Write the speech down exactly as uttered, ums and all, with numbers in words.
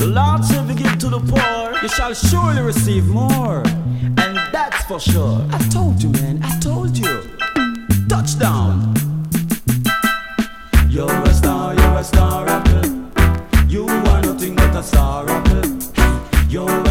The Lord said, if you give to the poor, you shall surely receive more. And that's for sure. I told you, man, I told you. Touchdown. You're a star, you're a star apple. You are nothing but a star apple. You're